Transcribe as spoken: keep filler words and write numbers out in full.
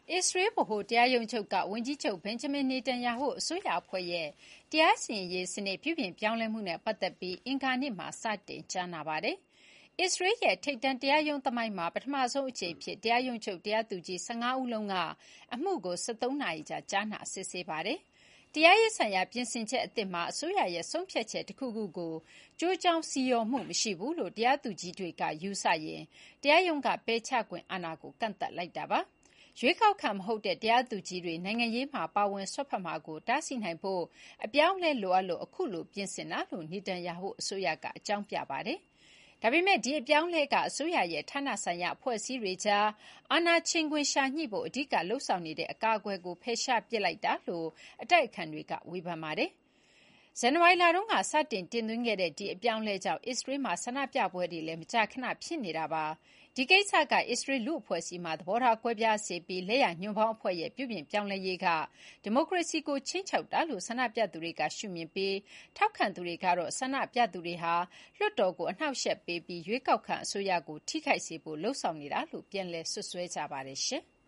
အစ္စရေးဗဟိုတရားရုံးချုပ်ကဝန်ကြီးချုပ် Benjamin Netanyahu အစိုးရအဖွဲ့ရဲ့တရားစီရင်ရေးစနစ်ပြုပြင်ပြောင်းလဲမှုနဲ့ပတ်သက်ပြီးအင်္ဂါနေ့မှာစတင်ကြားနာပါတယ်။အစ္စရေးရဲ့ထိပ်တန်းတရားရုံးသမိုင်းမှာပထမဆုံးအကြိမ်အဖြစ်တရားရုံးချုပ်တရားသူကြီး၁၅ဦးလုံးကအမှုကို၁၃နာရီကြာကြားနာစစ်ဆေးပါတယ်။တရားရေးဆိုင်ရာပြင်ဆင်ချက်အသစ်မှာအစိုးရရဲ့ဆုံးဖြတ်ချက်တခုခုကိုကျိုးကြောင်းစီရောမှုမရှိဘူးလို့တရားသူကြီးတွေကယူဆရင်တရားရုံးကပယ်ချခွင့်အာဏာကိုကန့်သတ်လိုက်တာပါ။ရွေးကောက်ခံမဟုတ်တဲ့တရားသူကြီးတွေနိုင်ငံရေးမှာပါဝင်စွက်ဖက်မှာကိုတားဆီးနိုင်ဖို့အပြောင်းအလဲလိုအပ်လို့အခုလိုပြင်ဆင်တာလို့နေတန်ယာဟုအစိုးရကအကြောင်းပြပါတယ်။ဒါပေမဲ့ဒီအပြောင်းအလဲကအစိုးရရဲ့ဌာနဆိုင်ရာအဖွဲ့အစည်းတွေကြားအာဏာချိန်ခွင်ရှာညှိဖို့အဓိကလှုံ့ဆော်နေတဲ့အကာအကွယ်ကိုဖယ်ရှားပစ်လိုက်တာလို့အတိုက်အခံတွေကဝေဖန်ပါတယ်။ဇန်နဝါရီလတုန်းကစတင်တင်သွင်းခဲ့တဲ့ဒီအပြောင်းအလဲကြောင့်အစ္စရေးမှာဆန္ဒပြပွဲတွေလည်းမကြာခဏဖြစ်နေတာပါ။ဒီကိစ္စကအစ္စရေးလူ့အဖွဲ့အစည်းမှာသဘောထားကွဲပြားစေပြီးလက်ရညွန့်ပေါင်းအဖွဲ့ရဲ့ပြုပြင်ပြောင်းလဲရေးကဒီမိုကရေစီကိုခြိမ်းခြောက်တာလို့ဆန္ဒပြသူတွေကရှုမြင်ပြီးထောက်ခံသူတွေကတော့ဆန္ဒပြသူတွေဟာလွှတ်တော်ကိုအနှောက်အယှက်ပေးပြီးရွေးကောက်ခံအစိုးရကိုထိခိုက်စေဖို့လှုံ့ဆော်နေတာလို့ပြန်လည်စွပ်စွဲကြပါတယ်ရှင်။